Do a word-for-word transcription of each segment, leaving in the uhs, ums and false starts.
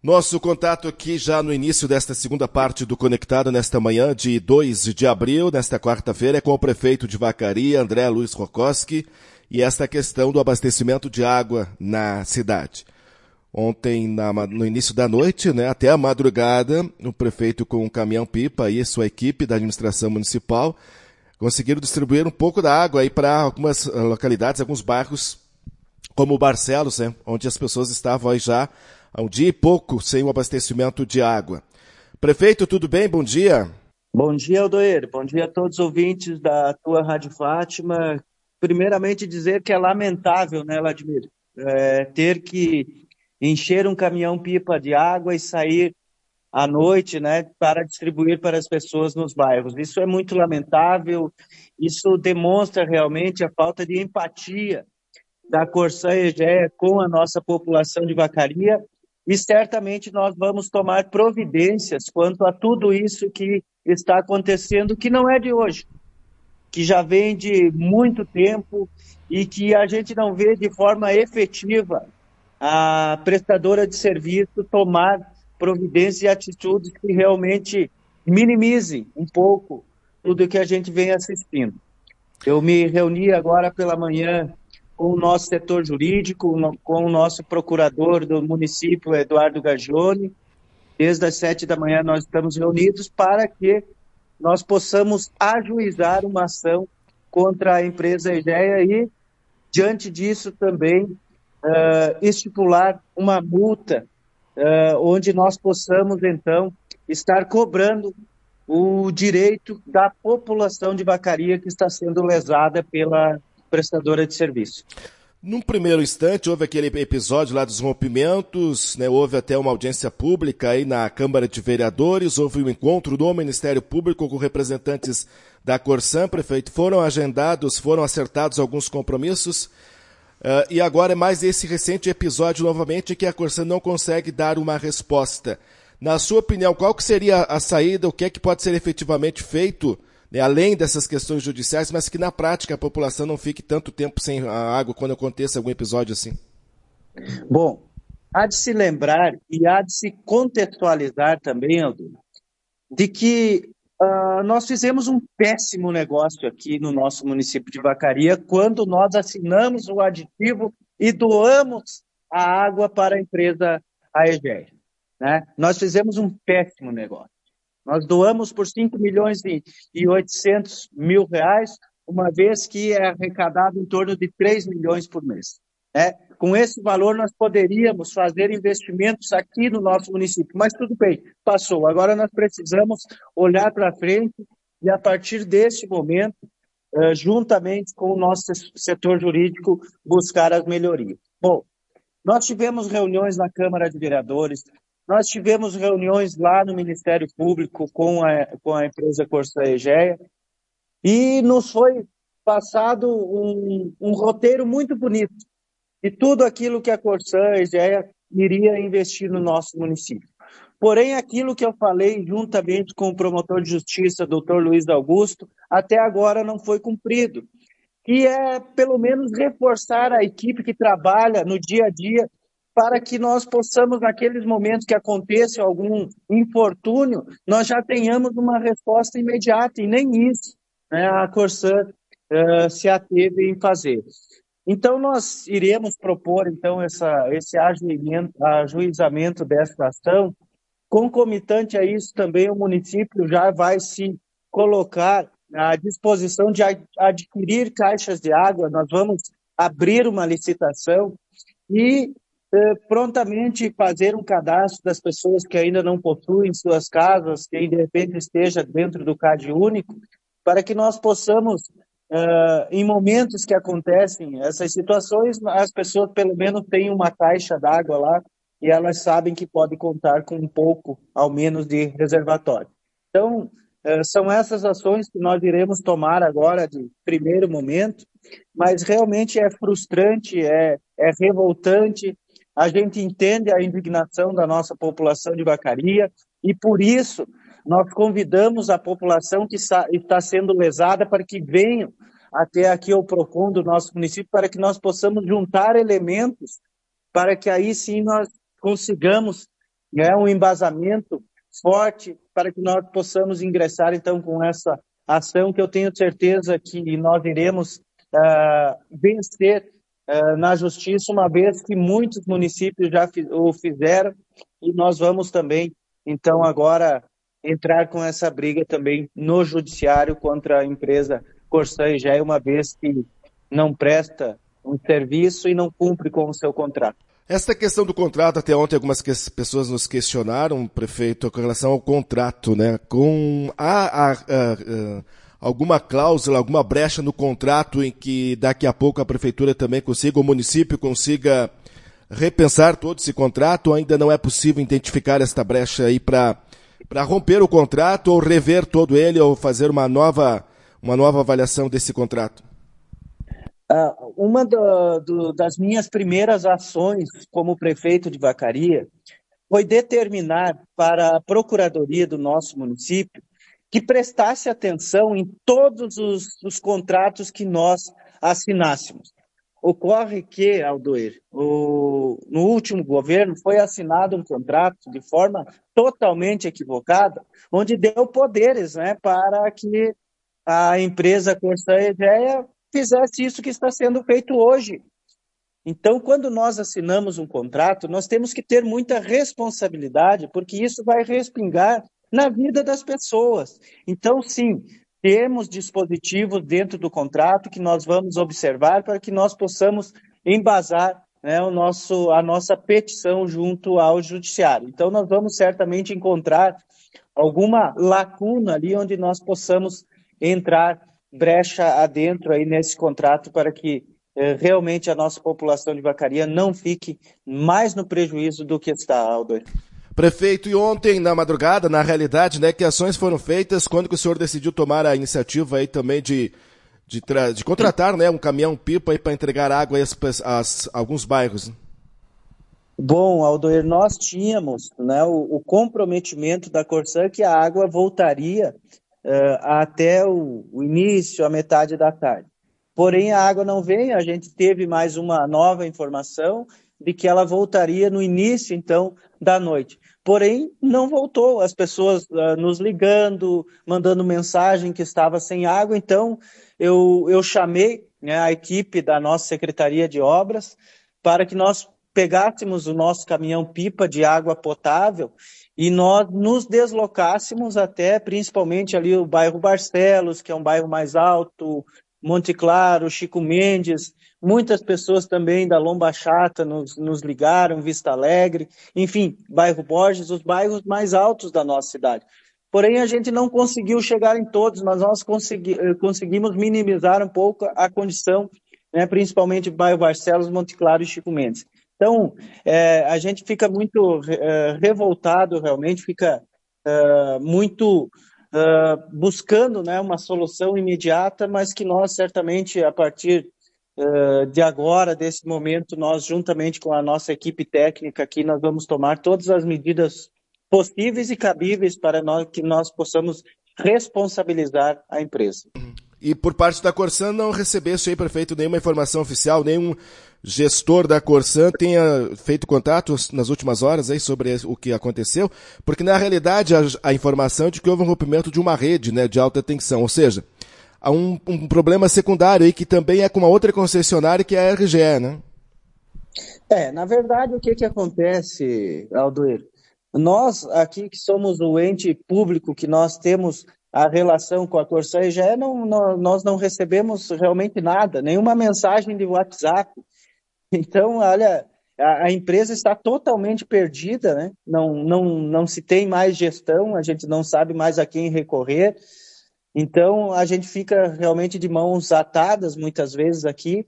Nosso contato aqui já no início desta segunda parte do Conectado, nesta manhã de dois de abril, nesta quarta-feira, é com o prefeito de Vacaria, André Luiz Rokoski, e esta questão do abastecimento de água na cidade. Ontem, na, no início da noite, né, até a madrugada, o prefeito com um caminhão-pipa e sua equipe da administração municipal conseguiram distribuir um pouco da água aí para algumas localidades, alguns bairros, como o Barcelos, né, onde as pessoas estavam aí já há um dia e pouco sem o abastecimento de água. Prefeito, tudo bem? Bom dia. Bom dia, Aldoeiro. Bom dia a todos os ouvintes da tua Rádio Fátima. Primeiramente dizer que é lamentável, né, Vladimir, é, ter que encher um caminhão-pipa de água e sair à noite, né, para distribuir para as pessoas nos bairros. Isso é muito lamentável, isso demonstra realmente a falta de empatia da Corsã Egea com a nossa população de Vacaria, e certamente nós vamos tomar providências quanto a tudo isso que está acontecendo, que não é de hoje, que já vem de muito tempo e que a gente não vê de forma efetiva a prestadora de serviço tomar providências e atitudes que realmente minimizem um pouco tudo que a gente vem assistindo. Eu me reuni agora pela manhã com o nosso setor jurídico, com o nosso procurador do município, Eduardo Gagione. Desde as sete da manhã nós estamos reunidos para que nós possamos ajuizar uma ação contra a empresa Egea e, diante disso, também uh, estipular uma multa uh, onde nós possamos, então, estar cobrando o direito da população de Vacaria que está sendo lesada pela prestadora de serviço. Num primeiro instante, houve aquele episódio lá dos rompimentos, né? Houve até uma audiência pública aí na Câmara de Vereadores, houve um encontro do Ministério Público com representantes da Corsã, prefeito, foram agendados, foram acertados alguns compromissos, uh, e agora é mais esse recente episódio novamente que a Corsã não consegue dar uma resposta. Na sua opinião, qual que seria a saída, o que é que pode ser efetivamente feito, né, além dessas questões judiciais, mas que na prática a população não fique tanto tempo sem a água quando aconteça algum episódio assim? Bom, há de se lembrar e há de se contextualizar também, Aldo, de que uh, nós fizemos um péssimo negócio aqui no nosso município de Vacaria quando nós assinamos o aditivo e doamos a água para a empresa Egea, né? Nós fizemos um péssimo negócio. Nós doamos por cinco milhões e oitocentos mil reais, uma vez que é arrecadado em torno de três milhões por mês. Né? Com esse valor, nós poderíamos fazer investimentos aqui no nosso município, mas tudo bem, passou. Agora nós precisamos olhar para frente e, a partir deste momento, juntamente com o nosso setor jurídico, buscar as melhorias. Bom, nós tivemos reuniões na Câmara de Vereadores, nós tivemos reuniões lá no Ministério Público com a, com a empresa Corsã Egea e nos foi passado um, um roteiro muito bonito de tudo aquilo que a Corsã Egea iria investir no nosso município. Porém, aquilo que eu falei juntamente com o promotor de justiça, doutor Luiz Augusto, até agora não foi cumprido, que é, pelo menos, reforçar a equipe que trabalha no dia a dia para que nós possamos, naqueles momentos que aconteça algum infortúnio, nós já tenhamos uma resposta imediata, e nem isso, né, a Corsã uh, se ateve em fazer. Então, nós iremos propor, então, essa, esse ajuizamento, ajuizamento dessa ação. Concomitante a isso, também o município já vai se colocar à disposição de adquirir caixas de água. Nós vamos abrir uma licitação e eh, prontamente fazer um cadastro das pessoas que ainda não possuem suas casas, que de repente esteja dentro do CAD único, para que nós possamos, eh, em momentos que acontecem essas situações, as pessoas pelo menos tenham uma caixa d'água lá e elas sabem que pode contar com um pouco, ao menos, de reservatório. Então, são essas ações que nós iremos tomar agora de primeiro momento, mas realmente é frustrante, é, é revoltante, a gente entende a indignação da nossa população de Vacaria e, por isso, nós convidamos a população que está sendo lesada para que venham até aqui ao PROCON do nosso município, para que nós possamos juntar elementos, para que aí sim nós consigamos né, um embasamento forte para que nós possamos ingressar, então, com essa ação que eu tenho certeza que nós iremos uh, vencer uh, na justiça, uma vez que muitos municípios já o fizeram, e nós vamos também, então, agora entrar com essa briga também no judiciário contra a empresa Corsã Egea, uma vez que não presta um serviço e não cumpre com o seu contrato. Esta questão do contrato, até ontem algumas que pessoas nos questionaram, prefeito, com relação ao contrato, né? Com há, há, há, há alguma cláusula, alguma brecha no contrato em que daqui a pouco a prefeitura também consiga, o município consiga repensar todo esse contrato, ou ainda não é possível identificar esta brecha aí para para romper o contrato ou rever todo ele ou fazer uma nova, uma nova avaliação desse contrato? Uh, uma do, do, das minhas primeiras ações como prefeito de Vacaria foi determinar para a procuradoria do nosso município que prestasse atenção em todos os, os contratos que nós assinássemos. Ocorre que, Aldoir, o, no último governo foi assinado um contrato de forma totalmente equivocada, onde deu poderes, né, para que a empresa Corsã Egea fizesse isso que está sendo feito hoje. Então, quando nós assinamos um contrato, nós temos que ter muita responsabilidade, porque isso vai respingar na vida das pessoas. Então, sim, temos dispositivos dentro do contrato que nós vamos observar para que nós possamos embasar, né, o nosso, a nossa petição junto ao judiciário. Então, nós vamos certamente encontrar alguma lacuna ali onde nós possamos entrar brecha adentro aí nesse contrato para que eh, realmente a nossa população de Vacaria não fique mais no prejuízo do que está, Aldo. Prefeito, e ontem, na madrugada, na realidade, né, que ações foram feitas quando que o senhor decidiu tomar a iniciativa aí também de, de, tra- de contratar, né, um caminhão-pipa aí para entregar água a, as, as, alguns bairros? Bom, Aldoir, nós tínhamos, né, o, o comprometimento da Corsã que a água voltaria uh, até o, o início, a metade da tarde. Porém, a água não vem, a gente teve mais uma nova informação de que ela voltaria no início, então, da noite. Porém, não voltou, as pessoas uh, nos ligando, mandando mensagem que estava sem água, então eu, eu chamei, né, a equipe da nossa Secretaria de Obras para que nós pegássemos o nosso caminhão-pipa de água potável e nós nos deslocássemos até, principalmente ali o bairro Barcelos, que é um bairro mais alto, Monte Claro, Chico Mendes, muitas pessoas também da Lomba Chata nos, nos ligaram, Vista Alegre, enfim, bairro Borges, os bairros mais altos da nossa cidade. Porém, a gente não conseguiu chegar em todos, mas nós consegui, conseguimos minimizar um pouco a condição, né, principalmente bairro Barcelos, Monte Claro e Chico Mendes. Então, é, a gente fica muito é, revoltado, realmente, fica é, muito é, buscando, né, uma solução imediata, mas que nós, certamente, a partir é, de agora, desse momento, nós, juntamente com a nossa equipe técnica aqui, nós vamos tomar todas as medidas possíveis e cabíveis para nós, que nós possamos responsabilizar a empresa. E por parte da Corsã não recebesse aí, prefeito, nenhuma informação oficial, nenhum gestor da Corsã tenha feito contato nas últimas horas aí sobre o que aconteceu, porque na realidade a, a informação é de que houve um rompimento de uma rede, né, de alta tensão, ou seja, há um, um problema secundário aí que também é com uma outra concessionária que é a R G E, né? É, na verdade o que que acontece, Aldoir? Nós aqui que somos o ente público, que nós temos a relação com a Corsã Egea, não, não, nós não recebemos realmente nada, nenhuma mensagem de WhatsApp. Então, olha, a, a empresa está totalmente perdida, né? Não, não, não se tem mais gestão, a gente não sabe mais a quem recorrer. Então, a gente fica realmente de mãos atadas muitas vezes aqui,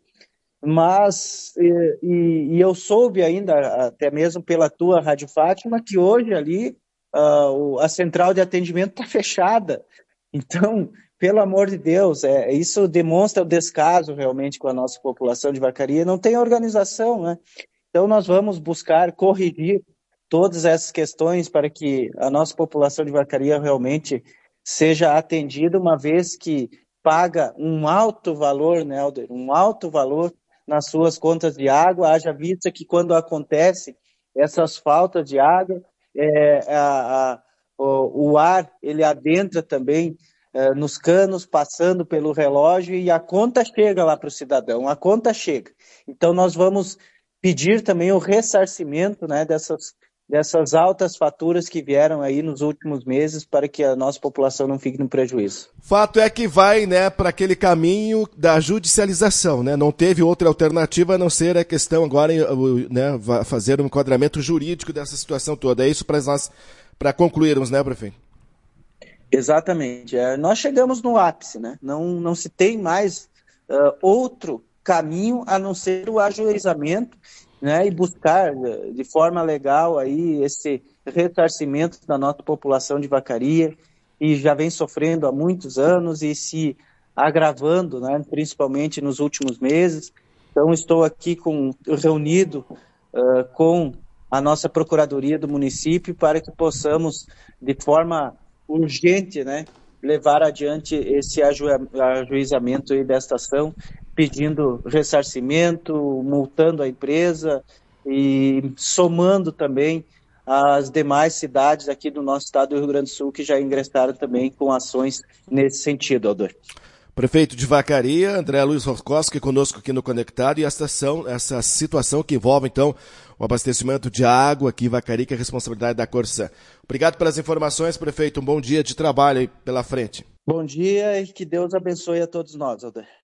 mas e, e, e eu soube ainda, até mesmo pela tua Rádio Fátima, que hoje ali uh, a central de atendimento está fechada. Então, pelo amor de Deus, é, isso demonstra o descaso realmente com a nossa população de Vacaria. Não tem organização, né? Então, nós vamos buscar corrigir todas essas questões para que a nossa população de Vacaria realmente seja atendida, uma vez que paga um alto valor, né, Alder? Um alto valor nas suas contas de água, haja vista que quando acontece essas faltas de água, é, a, a, o, o ar ele adentra também é, nos canos, passando pelo relógio, e a conta chega lá para o cidadão, a conta chega. Então nós vamos pedir também o ressarcimento, né, dessas, dessas altas faturas que vieram aí nos últimos meses, para que a nossa população não fique no prejuízo. Fato é que vai, né, para aquele caminho da judicialização, né? Não teve outra alternativa a não ser a questão agora, né, fazer um enquadramento jurídico dessa situação toda. É isso para nós, para concluirmos, né, prefeito? Exatamente. É, nós chegamos no ápice, né? Não, não se tem mais uh, outro caminho a não ser o ajuizamento, né? E buscar uh, de forma legal aí esse ressarcimento da nossa população de Vacaria, que já vem sofrendo há muitos anos e se agravando, né? Principalmente nos últimos meses. Então estou aqui com, reunido uh, com a nossa Procuradoria do município para que possamos, de forma urgente, né, levar adiante esse aju ajuizamento aí desta ação, pedindo ressarcimento, multando a empresa e somando também as demais cidades aqui do nosso estado do Rio Grande do Sul que já ingressaram também com ações nesse sentido, Aldo. Prefeito de Vacaria, André Luiz Rorkowski, conosco aqui no Conectado, e essa, ação, essa situação que envolve, então, o abastecimento de água aqui em Vacaria, que é a responsabilidade da Corsã. Obrigado pelas informações, prefeito. Um bom dia de trabalho aí pela frente. Bom dia e que Deus abençoe a todos nós, Aldo.